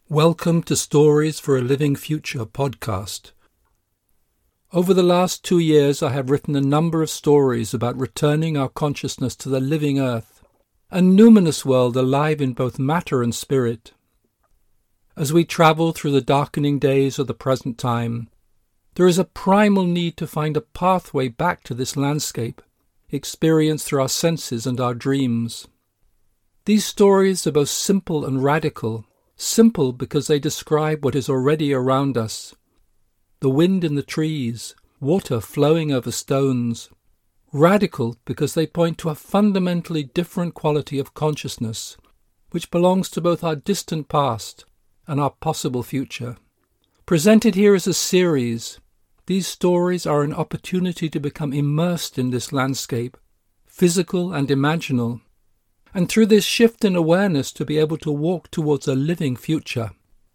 Welcome to Stories for a Living Future podcast. Over the last 2 years, I have written a number of stories about returning our consciousness to the living earth, a numinous world alive in both matter and spirit. As we travel through the darkening days of the present time, there is a primal need to find a pathway back to this landscape, experienced through our senses and our dreams. These stories are both simple and radical. Simple because they describe what is already around us. The wind in the trees, water flowing over stones. Radical because they point to a fundamentally different quality of consciousness, which belongs to both our distant past and our possible future. Presented here as a series, these stories are an opportunity to become immersed in this landscape, physical and imaginal, and through this shift in awareness to be able to walk towards a living future.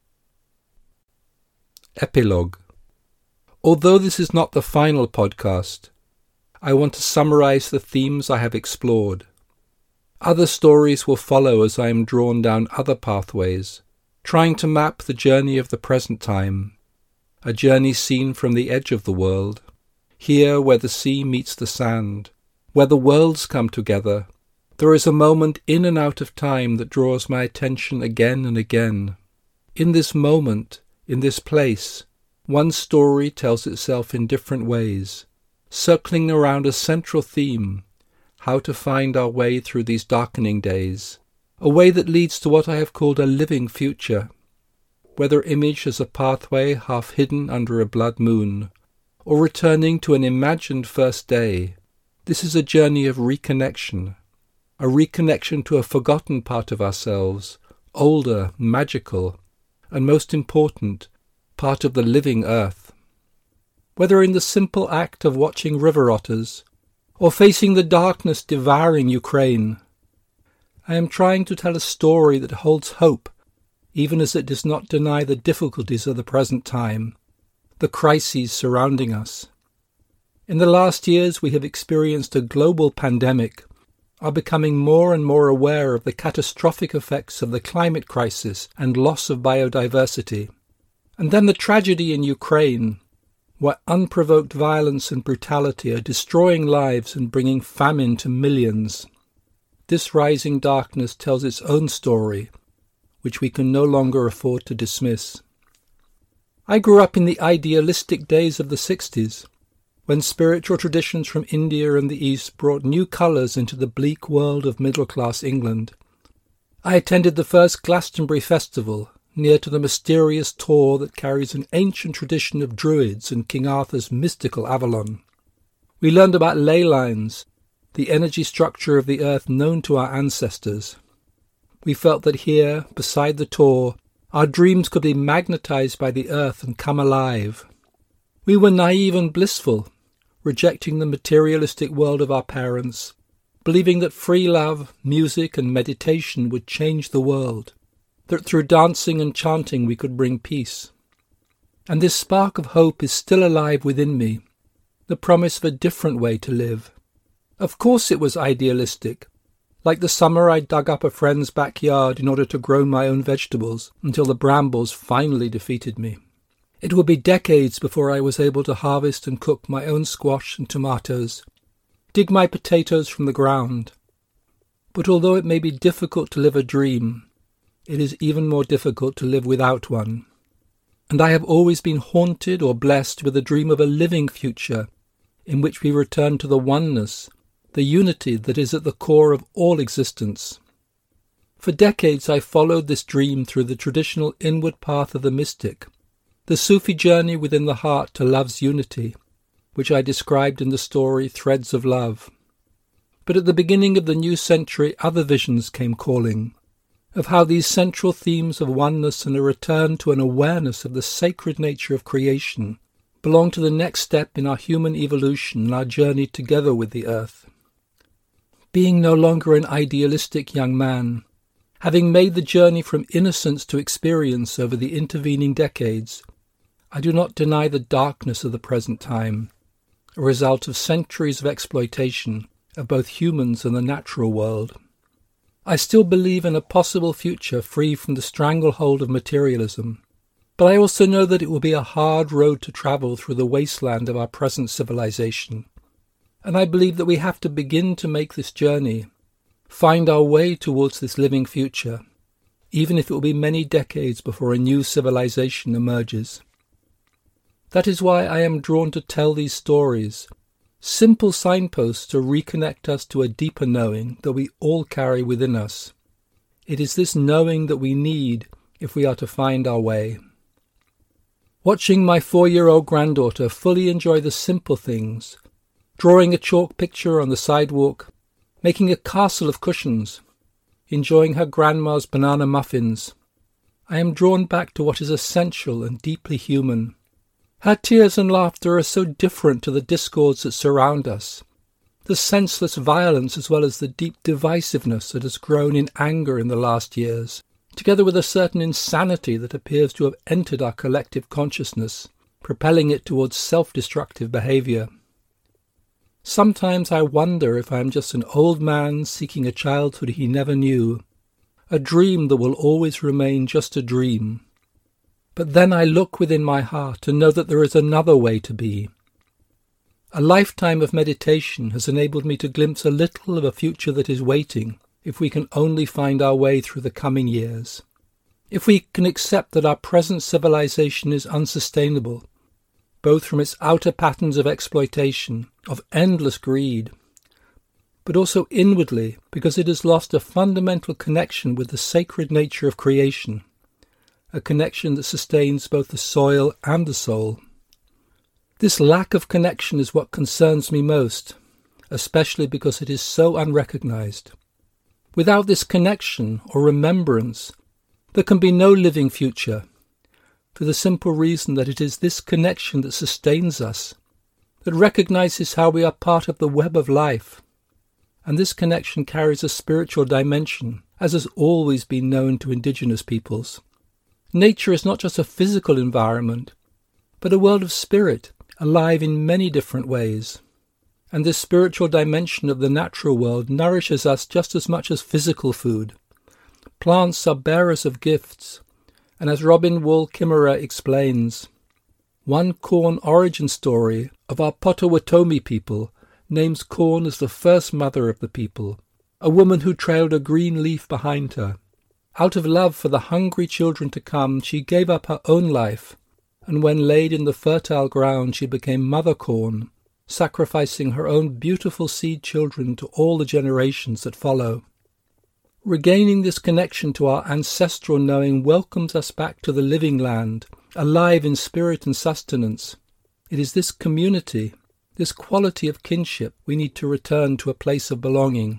Epilogue. Although this is not the final podcast, I want to summarize the themes I have explored. Other stories will follow as I am drawn down other pathways, trying to map the journey of the present time, a journey seen from the edge of the world, here where the sea meets the sand, where the worlds come together. There is a moment in and out of time that draws my attention again and again. In this moment, in this place, one story tells itself in different ways, circling around a central theme, how to find our way through these darkening days, a way that leads to what I have called a living future, whether imaged as a pathway half hidden under a blood moon, or returning to an imagined first day. This is a journey of reconnection. A reconnection to a forgotten part of ourselves, older, magical, and most important, part of the living earth. Whether in the simple act of watching river otters, or facing the darkness devouring Ukraine, I am trying to tell a story that holds hope, even as it does not deny the difficulties of the present time, the crises surrounding us. In the last years we have experienced a global pandemic, are becoming more and more aware of the catastrophic effects of the climate crisis and loss of biodiversity. And then the tragedy in Ukraine, where unprovoked violence and brutality are destroying lives and bringing famine to millions. This rising darkness tells its own story, which we can no longer afford to dismiss. I grew up in the idealistic days of the 60s, when spiritual traditions from India and the East brought new colours into the bleak world of middle-class England. I attended the first Glastonbury Festival, near to the mysterious Tor that carries an ancient tradition of Druids and King Arthur's mystical Avalon. We learned about ley lines, the energy structure of the earth known to our ancestors. We felt that here, beside the Tor, our dreams could be magnetised by the earth and come alive. We were naive and blissful, rejecting the materialistic world of our parents, believing that free love, music and meditation would change the world, that through dancing and chanting we could bring peace. And this spark of hope is still alive within me, the promise of a different way to live. Of course it was idealistic, like the summer I dug up a friend's backyard in order to grow my own vegetables until the brambles finally defeated me. It would be decades before I was able to harvest and cook my own squash and tomatoes, dig my potatoes from the ground. But although it may be difficult to live a dream, it is even more difficult to live without one. And I have always been haunted or blessed with a dream of a living future in which we return to the oneness, the unity that is at the core of all existence. For decades I followed this dream through the traditional inward path of the mystic, the Sufi journey within the heart to love's unity, which I described in the story Threads of Love. But at the beginning of the new century other visions came calling, of how these central themes of oneness and a return to an awareness of the sacred nature of creation belong to the next step in our human evolution and our journey together with the earth. Being no longer an idealistic young man, having made the journey from innocence to experience over the intervening decades, I do not deny the darkness of the present time, a result of centuries of exploitation of both humans and the natural world. I still believe in a possible future free from the stranglehold of materialism, but I also know that it will be a hard road to travel through the wasteland of our present civilization. And I believe that we have to begin to make this journey, find our way towards this living future, even if it will be many decades before a new civilization emerges. That is why I am drawn to tell these stories, simple signposts to reconnect us to a deeper knowing that we all carry within us. It is this knowing that we need if we are to find our way. Watching my 4-year-old granddaughter fully enjoy the simple things, drawing a chalk picture on the sidewalk, making a castle of cushions, enjoying her grandma's banana muffins, I am drawn back to what is essential and deeply human. Her tears and laughter are so different to the discords that surround us, the senseless violence as well as the deep divisiveness that has grown in anger in the last years, together with a certain insanity that appears to have entered our collective consciousness, propelling it towards self-destructive behaviour. Sometimes I wonder if I am just an old man seeking a childhood he never knew, a dream that will always remain just a dream. But then I look within my heart and know that there is another way to be. A lifetime of meditation has enabled me to glimpse a little of a future that is waiting, if we can only find our way through the coming years. If we can accept that our present civilization is unsustainable, both from its outer patterns of exploitation, of endless greed, but also inwardly because it has lost a fundamental connection with the sacred nature of creation, a connection that sustains both the soil and the soul. This lack of connection is what concerns me most, especially because it is so unrecognized. Without this connection or remembrance, there can be no living future, for the simple reason that it is this connection that sustains us, that recognizes how we are part of the web of life. And this connection carries a spiritual dimension, as has always been known to indigenous peoples. Nature is not just a physical environment, but a world of spirit, alive in many different ways. And this spiritual dimension of the natural world nourishes us just as much as physical food. Plants are bearers of gifts, and as Robin Wall Kimmerer explains, one corn origin story of our Potawatomi people names corn as the first mother of the people, a woman who trailed a green leaf behind her. Out of love for the hungry children to come, she gave up her own life, and when laid in the fertile ground she became Mother Corn, sacrificing her own beautiful seed children to all the generations that follow. Regaining this connection to our ancestral knowing welcomes us back to the living land, alive in spirit and sustenance. It is this community, this quality of kinship, we need to return to a place of belonging.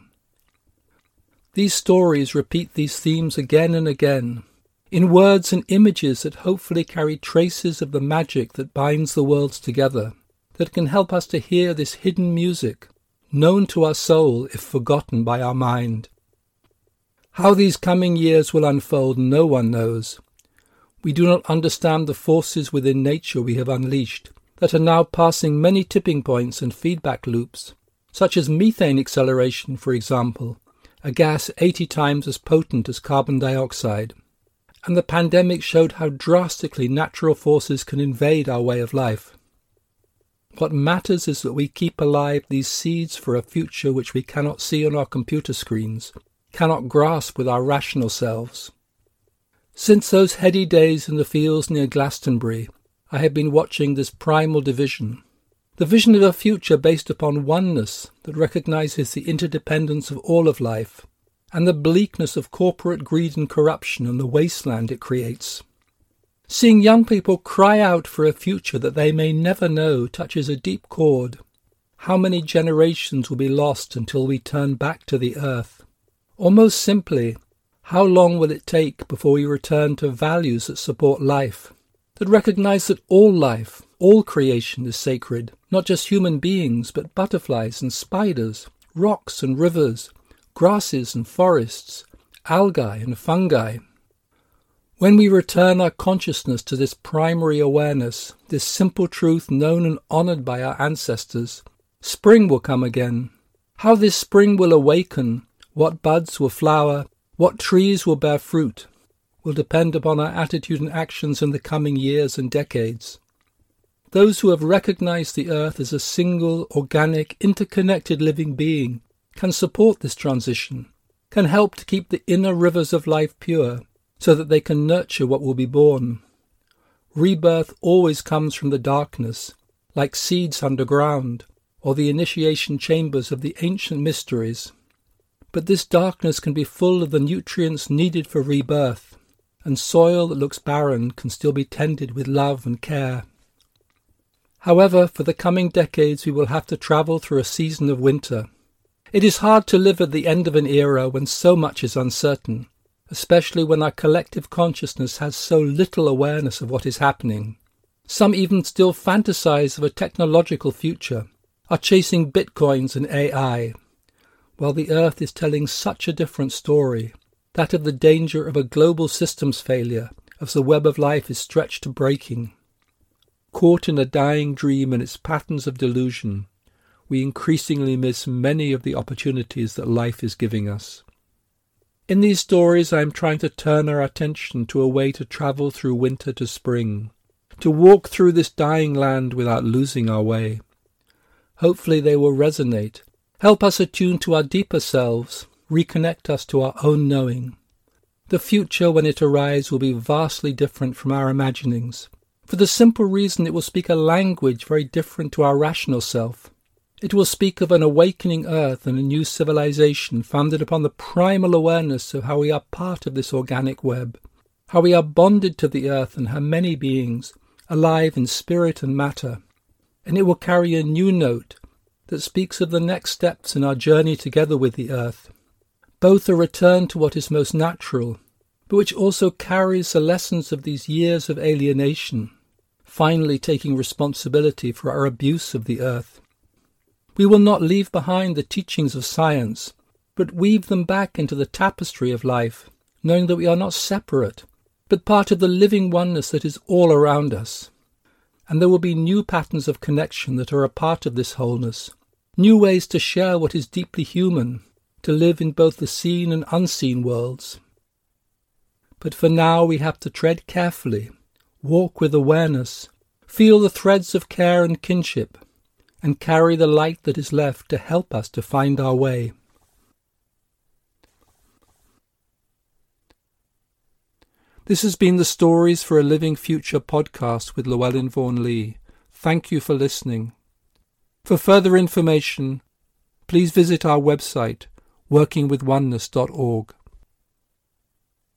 These stories repeat these themes again and again, in words and images that hopefully carry traces of the magic that binds the worlds together, that can help us to hear this hidden music, known to our soul if forgotten by our mind. How these coming years will unfold, no one knows. We do not understand the forces within nature we have unleashed, that are now passing many tipping points and feedback loops, such as methane acceleration, for example, a gas 80 times as potent as carbon dioxide. And the pandemic showed how drastically natural forces can invade our way of life. What matters is that we keep alive these seeds for a future which we cannot see on our computer screens, cannot grasp with our rational selves. Since those heady days in the fields near Glastonbury, I have been watching this primal division, the vision of a future based upon oneness that recognizes the interdependence of all of life, and the bleakness of corporate greed and corruption and the wasteland it creates. Seeing young people cry out for a future that they may never know touches a deep chord. How many generations will be lost until we turn back to the earth? Or most simply, how long will it take before we return to values that support life, that recognize that all life, all creation is sacred, not just human beings, but butterflies and spiders, rocks and rivers, grasses and forests, algae and fungi. When we return our consciousness to this primary awareness, this simple truth known and honoured by our ancestors, spring will come again. How this spring will awaken, What buds will flower, what trees will bear fruit, will depend upon our attitude and actions in the coming years and decades. Those who have recognized the earth as a single, organic, interconnected living being can support this transition, can help to keep the inner rivers of life pure, so that they can nurture what will be born. Rebirth always comes from the darkness, like seeds underground, or the initiation chambers of the ancient mysteries. But this darkness can be full of the nutrients needed for rebirth, and soil that looks barren can still be tended with love and care. However, for the coming decades we will have to travel through a season of winter. It is hard to live at the end of an era when so much is uncertain, especially when our collective consciousness has so little awareness of what is happening. Some even still fantasize of a technological future, are chasing bitcoins and AI, while the earth is telling such a different story, that of the danger of a global systems failure as the web of life is stretched to breaking. Caught in a dying dream and its patterns of delusion, we increasingly miss many of the opportunities that life is giving us. In these stories I am trying to turn our attention to a way to travel through winter to spring, to walk through this dying land without losing our way. Hopefully they will resonate, help us attune to our deeper selves, reconnect us to our own knowing. The future, when it arrives, will be vastly different from our imaginings, for the simple reason it will speak a language very different to our rational self. It will speak of an awakening earth and a new civilization founded upon the primal awareness of how we are part of this organic web, how we are bonded to the earth and her many beings, alive in spirit and matter. And it will carry a new note that speaks of the next steps in our journey together with the earth, both a return to what is most natural, but which also carries the lessons of these years of alienation, finally taking responsibility for our abuse of the earth. We will not leave behind the teachings of science, but weave them back into the tapestry of life, knowing that we are not separate, but part of the living oneness that is all around us. And there will be new patterns of connection that are a part of this wholeness, new ways to share what is deeply human, to live in both the seen and unseen worlds. But for now we have to tread carefully, walk with awareness, feel the threads of care and kinship, and carry the light that is left to help us to find our way. This has been the Stories for a Living Future podcast with Llewellyn Vaughan Lee. Thank you for listening. For further information, please visit our website, workingwithoneness.org.